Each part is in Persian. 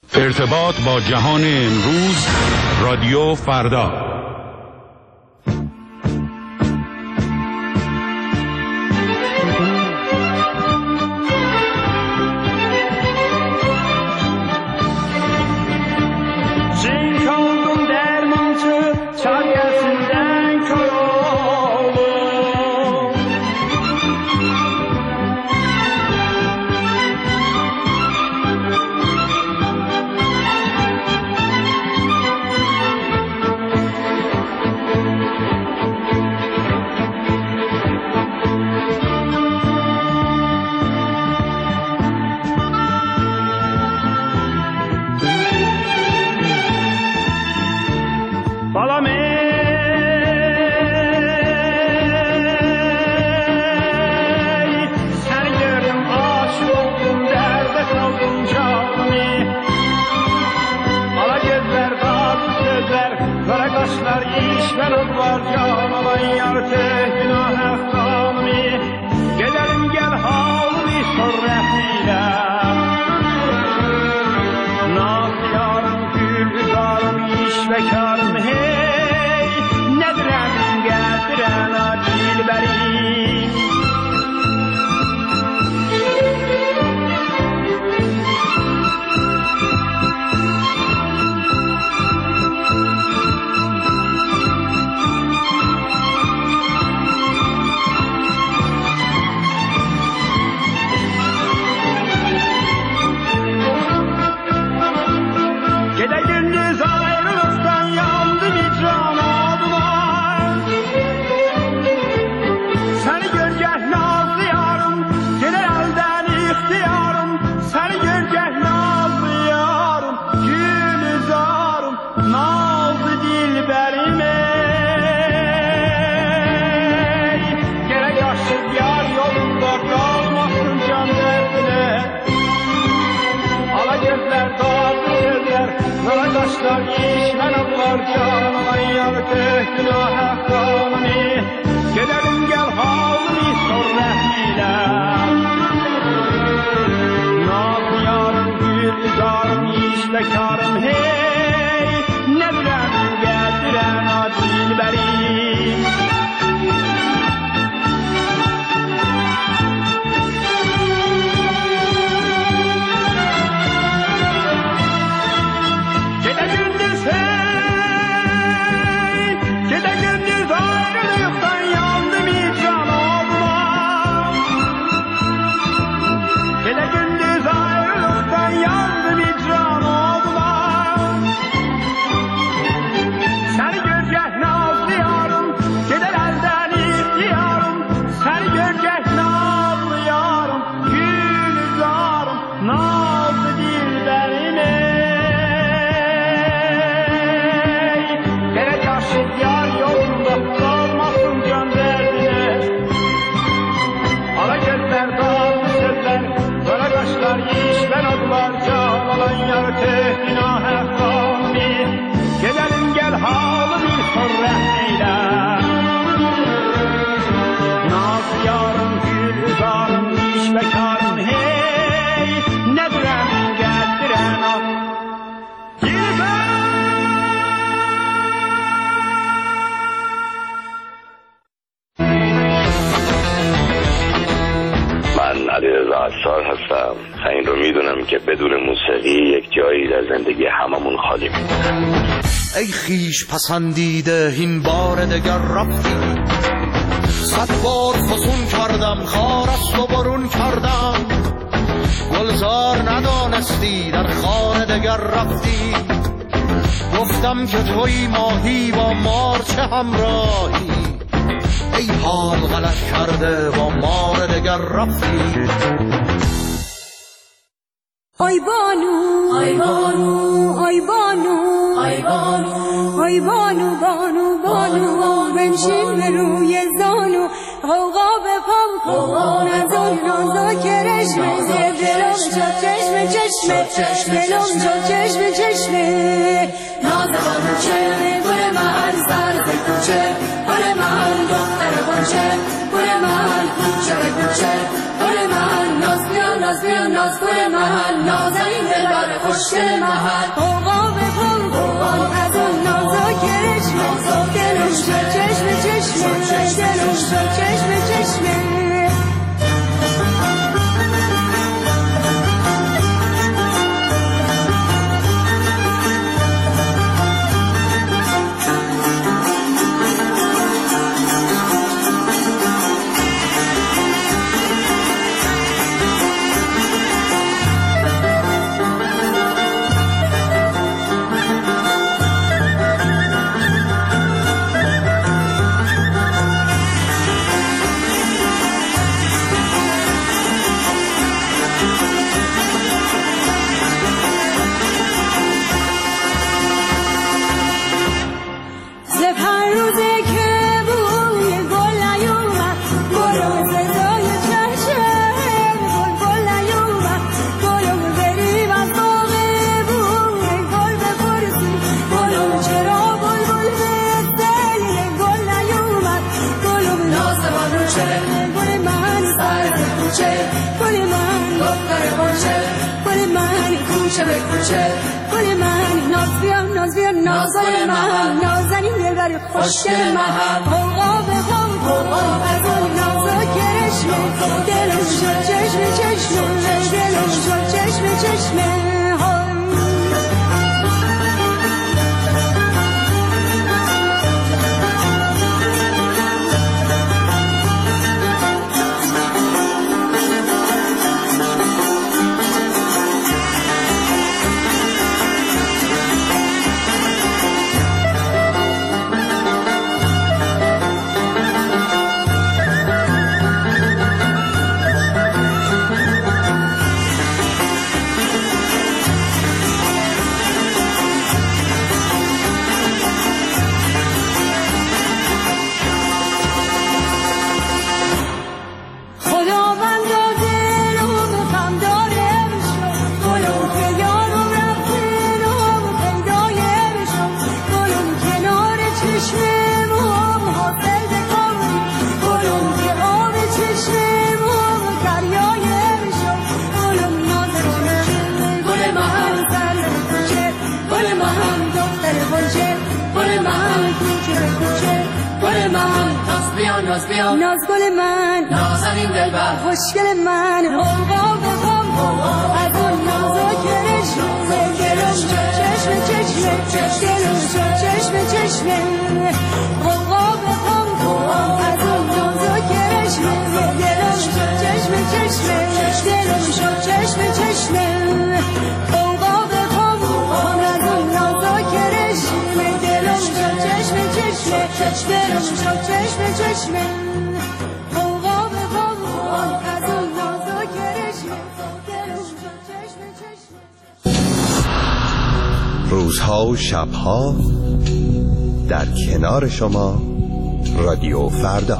ارتباط با جهان امروز، رادیو فردا. هستم. این رو میدونم که بدون موسیقی یک جایی در زندگی هممون خالی میمونه. ای خیش پسندیده این بار دگر رفتی، 100 بار فسون کردم خارست و برون کردم، گلزار ندانستی در خانه دگر رفتی، گفتم که توی ماهی با مار چه همراهی، ای حال غلط کرده با مار دگر رفتی. آی بانو آی بانو آی بانو آی بانو آی بانو بانو بانو بنشین به روی زانو، غوغا بپام غوغا نزان نازا کرشمه دلم جا چشمه چشمه دلم جا چشمه چشمه نازوان چه گل من سر کوچه گل من دختر بانچه گل من کوچه کوچه گل من ناز بیان ناز بیان ناز گل من نازنین دلبر خوشگل محل قوقا به قوقان از اون نازک رشمه دلم شد چشم چشمه دلم شد چشم چشمه نازل من نازنین دلبر خوشگل محل قوقا به قوقا از اون نازک رشمه دلم شد چشم چشمه دلم شد چشم چشمه ناز گل من نازنین دلبر خوشگل من قوقا به قوقا از اون نازک رشمه دلم شد چشم چشمه دلم شد چشم چشمه قوقا به قوقا از اون نازک رشمه دلم شد چشم چشمه دلم شد چشم چشمه قوقا به قوقا از اون نازک رشمه دلم شد چشم چشمه دلم شد چشم چشمه روزها و شبها در کنار شما رادیو فردا.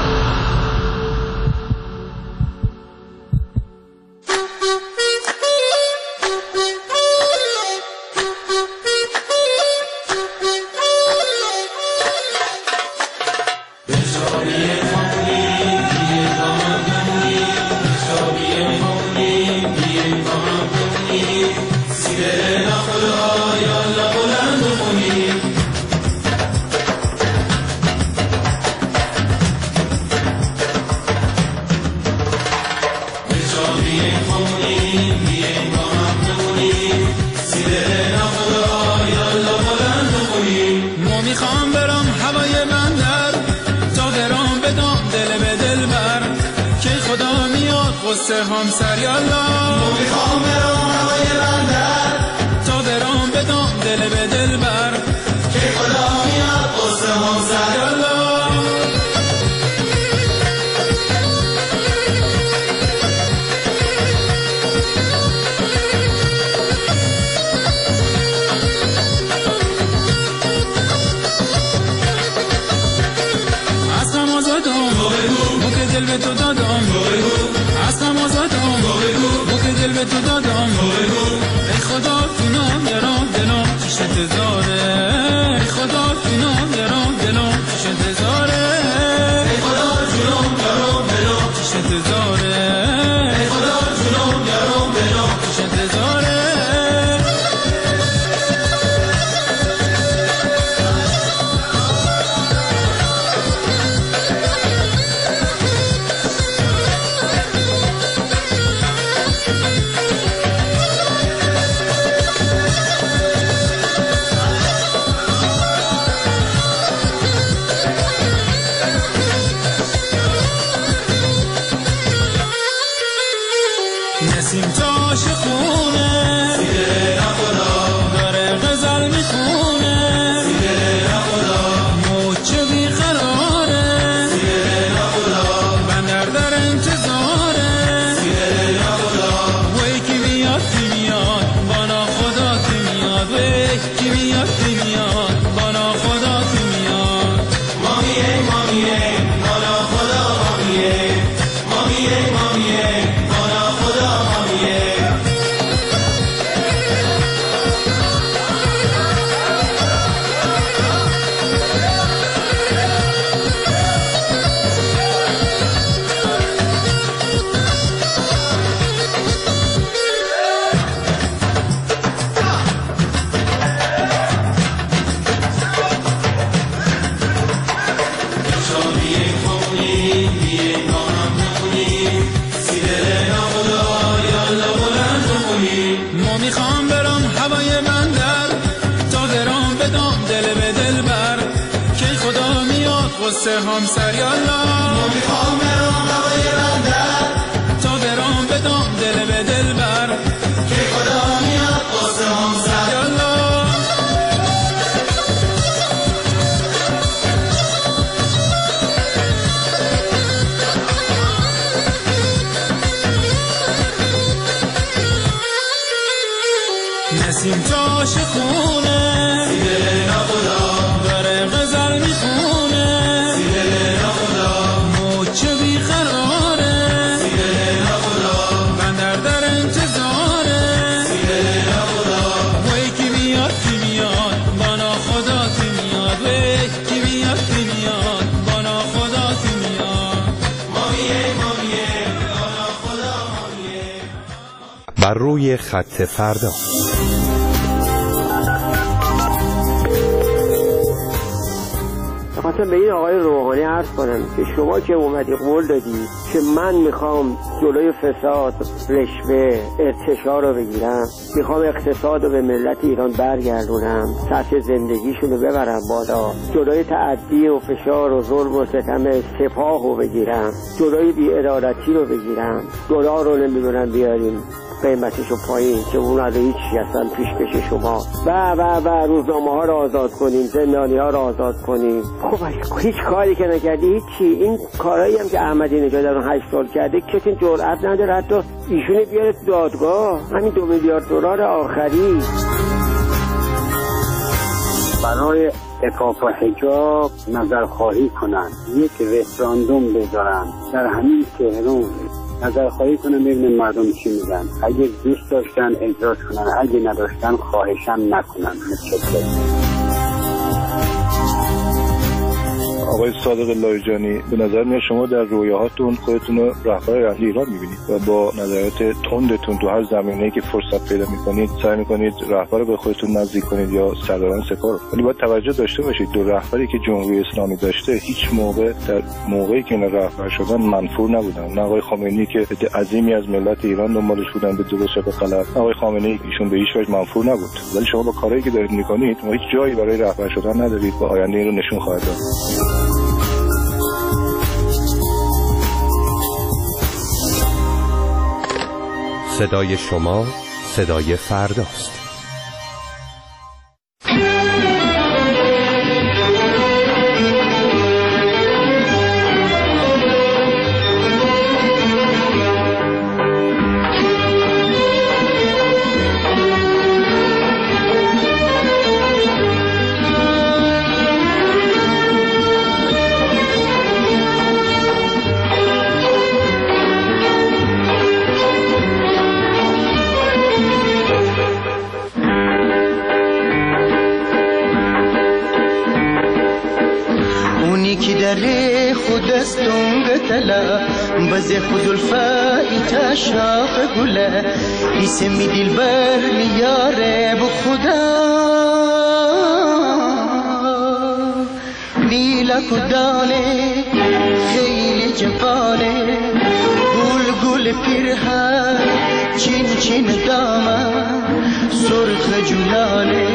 قصه همسر یالا میخوام برام هوای بندر تا برام بدم دل به دل بر که خدا میاد قصه همسر یالا اصلا آزادم مو که دل به تو دادم اصلا آزادم مو که دل به تو دادم میخوام برم هوای بندر تا درام بدم دل به دل بر که خدا میاد قصه همسر یالا میخوام برم هوای بندر تا درام بدم دل به دل بر که خدا میاد قصه همسر یالا نسیم جاش خونه سیدل نخدا داره غزل میخونه سیدل نخدا موچه بیقراره سیدل نخدا بندر در انتظاره سیدل نخدا وی کی بیاد بانا خدا کی میاد وی کی بیاد بانا خدا کی میاد مامیه بانا خدا مامیه. بر روی خط فردا خواستم به این آقای روحانی عرض کنم که شما که اومدی قول دادی که من میخوام جلوی فساد، رشوه، ارتشا رو بگیرم، میخوام اقتصاد رو به ملت ایران برگردونم، سطح زندگیشون رو ببرم بالا، جلوی تعدی و فشار و ظلم و ستم سپاه رو بگیرم، جلوی بی‌عدالتی رو بگیرم، دلار رو نمیدونم بیاریم قیمتشو پایین که اون رو هیچی اصلا پیش بشه شما و روزنامه ها رو آزاد کنیم، زندانی ها رو آزاد کنیم. خب هیچ کاری که نکردی هیچی. این کارهایی هم که احمدی نژاد در 8 سال کرده کسی جرئت نداره حتی ایشونو بیاره تو دادگاه. همین 2 میلیارد دلار آخری برای عفاف و حجاب نظرخواهی کنن، یک رفراندوم بذارن در همین تهران، نظرخواهی کنن ببینن مردم چی میگن، اگه دوست داشتن اجراش کنن، اگه نداشتن خواهشن نکنن. آقای صادق لاریجانی، به نظر میاد شما در رویاهاتون خودتون رو رهبر ایران میبینید و با نظرات تندتون تو هر زمینه‌ای که فرصت پیدا میکنید سعی میکنید رهبر رو به خودتون نزدیک کنید یا سرداران سپاه رو. ولی باید توجه داشته باشید دو رهبری که جمهوری اسلامی داشته هیچ موقع در موقعی که اینا رهبر شدن منفور نبودن. نه آقای خامنه‌ای که عظیمی از ملت ایران دنبالش بودن به درست و به غلط، آقای خامنه‌ای ایشون به هیچ وجه منفور نبود. ولی شما با کارهایی که دارید میکنید هیچ جایی برای رهبر شدن ندارید و آینده این رو نشون خواهد داد. صدای شما صدای فرداست. بزی خودالفایی تشاق گله اسمی دلبر میاره بخدا بیلا کدانه خیلی جوانه گل پیرهن چین دامن سرخ جولانه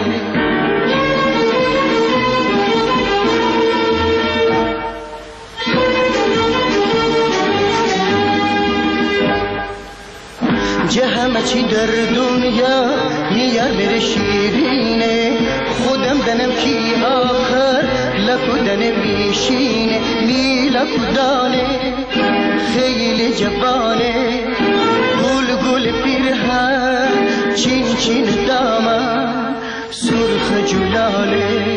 همه چی در دنیا میار بره شیرینه خودم دنم کی آخر لکودن میشینه میلکودانه خیلی جوانه گل پیرهن چین دامن سرخ جولانه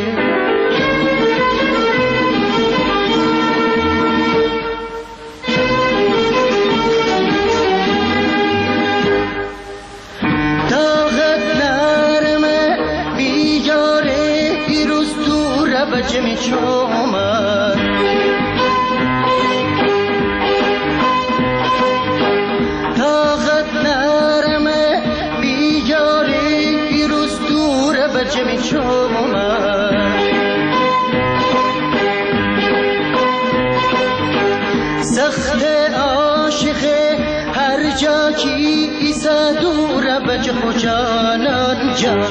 بچه چومد طاقت نرمه بیجاری پیروز دوره بچه چومد سخت عاشقه هر جا کی صدور بچه خوشانان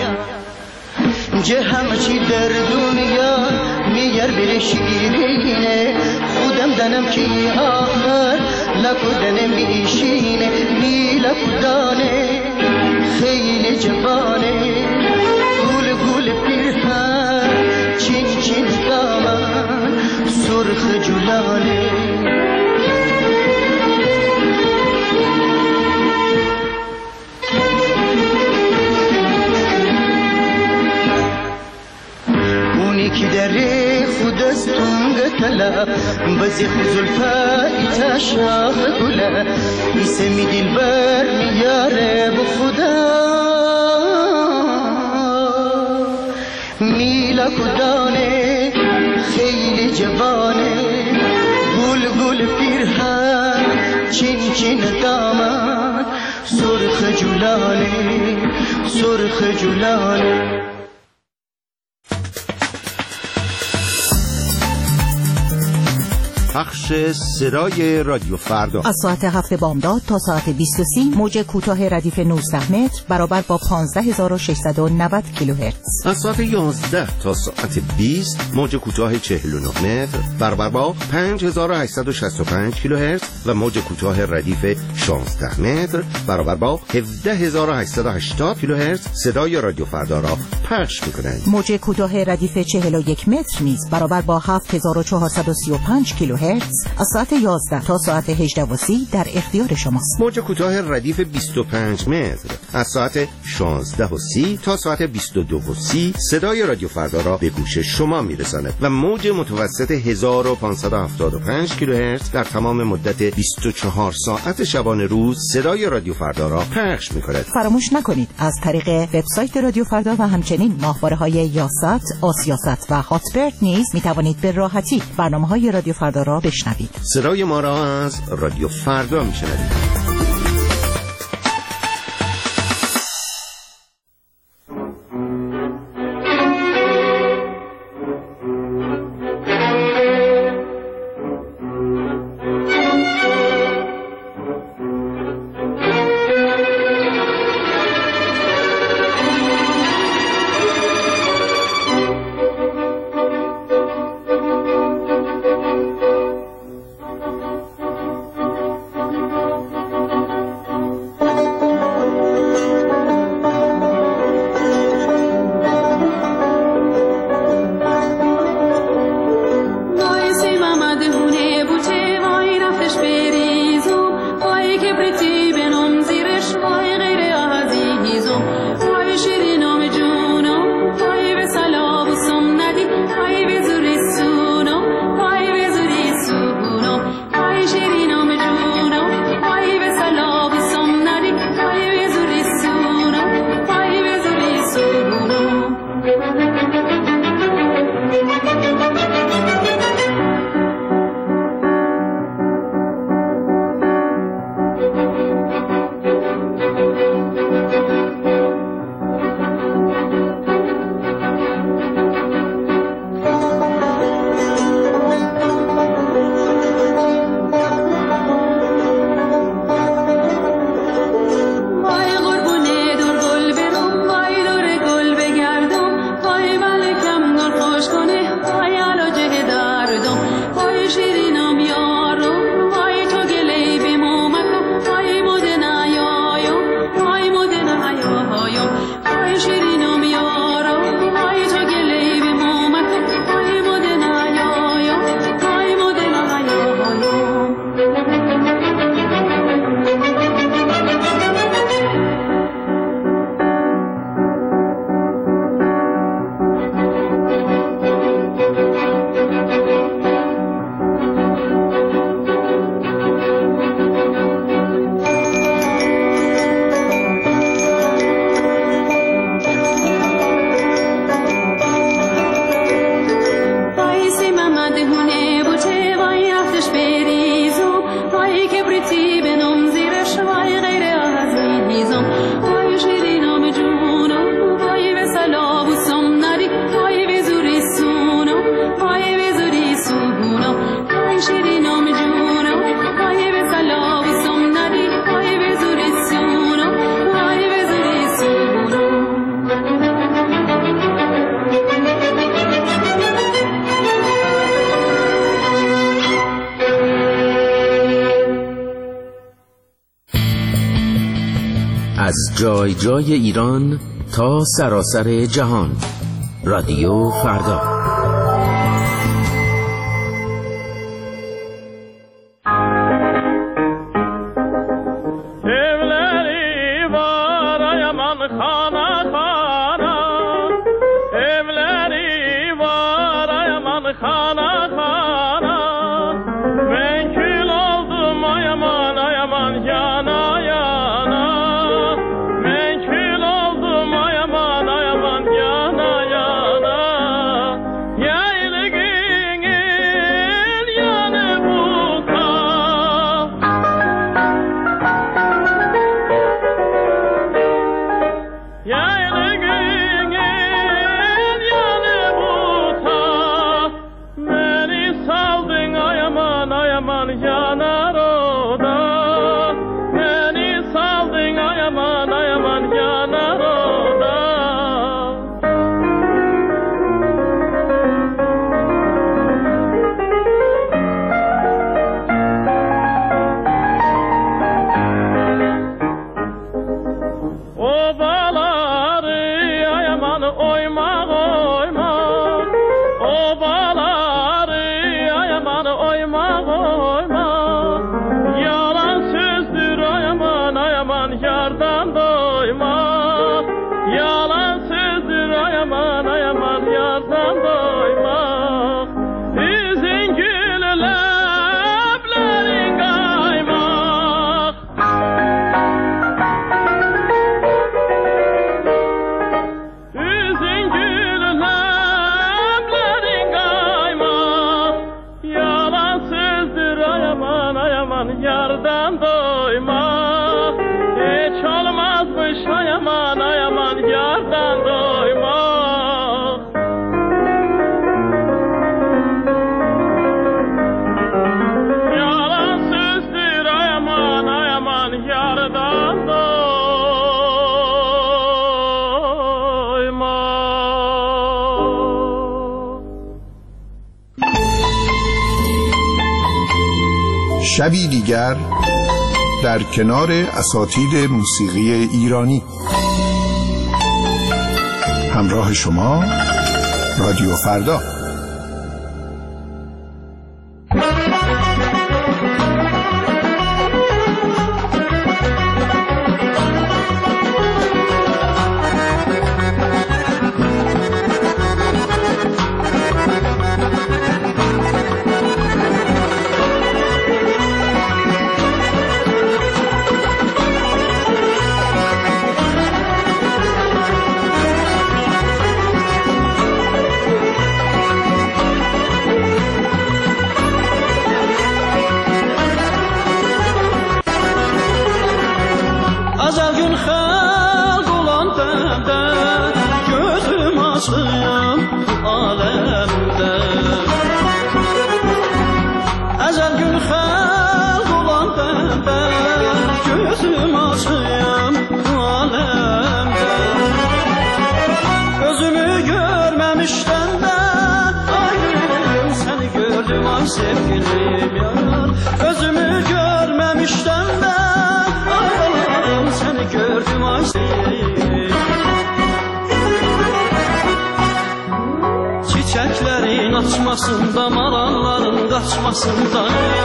جه همه چی در دنیا میگر بره شیرینه خودم دنم کی آخر لکودن میشینه می لکودانه خیلی جوانه گول گول پیرهن چین چین دامن سرخ جلانه کی دره خود از تونگ تلا بزی خزلفای تشاخ گله ایسه می دل بر میاره بخدا میلا کدانه خیلی جوانه گل گل پیرهن چین چین دامن سرخ جلانه سرخ جلانه. پخش صدای رادیو فردا از ساعت 7 بامداد تا ساعت 20:30 موج کوتاه ردیف 19 متر برابر با 15690 کیلوهرتز. از ساعت 11 تا ساعت 20 موج کوتاه 49 متر برابر با 5865 کیلوهرتز و موج کوتاه ردیف 16 متر برابر با 17880 کیلوهرتز صدای رادیو فردا را پخش می‌کنند. موج کوتاه ردیف 41 متر نیز برابر با 7435 کیلوهرتز از ساعت 11 تا ساعت 18:30 در اختیار شماست. موج کوتاه ردیف 25 متر از ساعت 16:30 تا ساعت 22:30 صدای رادیو فردا را به گوش شما میرساند و موج متوسط 1575 کیلوهرتز در تمام مدت 24 ساعت شبانه روز صدای رادیو فردا را پخش می‌کند. فراموش نکنید از طریق وبسایت رادیو فردا و همچنین ماهواره‌های یاست، آسیاست و هاتبرد نیز می‌توانید به راحتی برنامه‌های رادیو فردا را بشنوید. صدای ما را از رادیو فردا میشنوید. جای جای ایران تا سراسر جهان. رادیو فردا. شبی دیگر در کنار اساتید موسیقی ایرانی. همراه شما رادیو فردا. Çiçeklerin açmasında, maralların kaçmasında,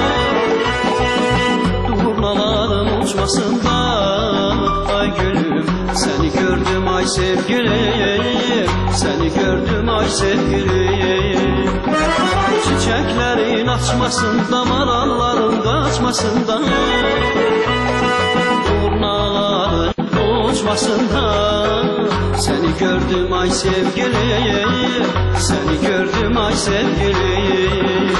durnaların uçmasında, ay gülüm seni gördüm ay sevgilim, seni gördüm ay sevgilim. Çiçeklerin açmasında, maralların kaçmasında, durnaların uçmasında, seni gördüm ay sevgilim, seni gördüm ay sevgilim.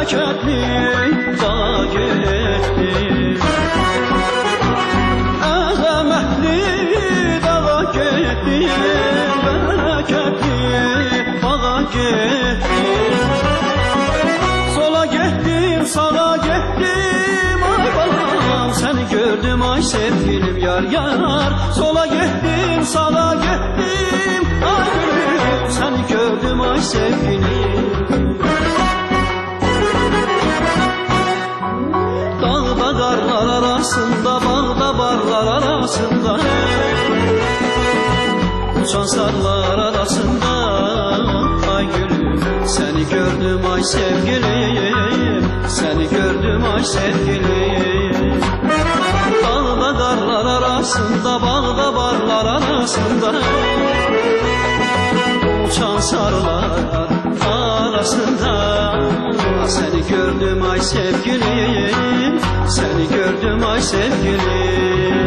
bereketli dağa gittim. Əzəmətli dağa gittim, bereketli dağa gittim. Sola gittim, sağa gittim, ay balam seni gördüm ay sevgilim yar yar. Sola gittim, sağa gittim, ay gülüm seni gördüm ay sevgilim. Dağda qarlar arasında, bağda barlar arasında, uçan sarlar arasında, ay gülüm seni gördüm ay sevgilim, seni gördüm ay sevgilim. Dağda qarlar arasında, bağda barlar arasında, uçan sarlar arasında, seni gördüm ay sevgilim, seni gördüm ay sevgilim.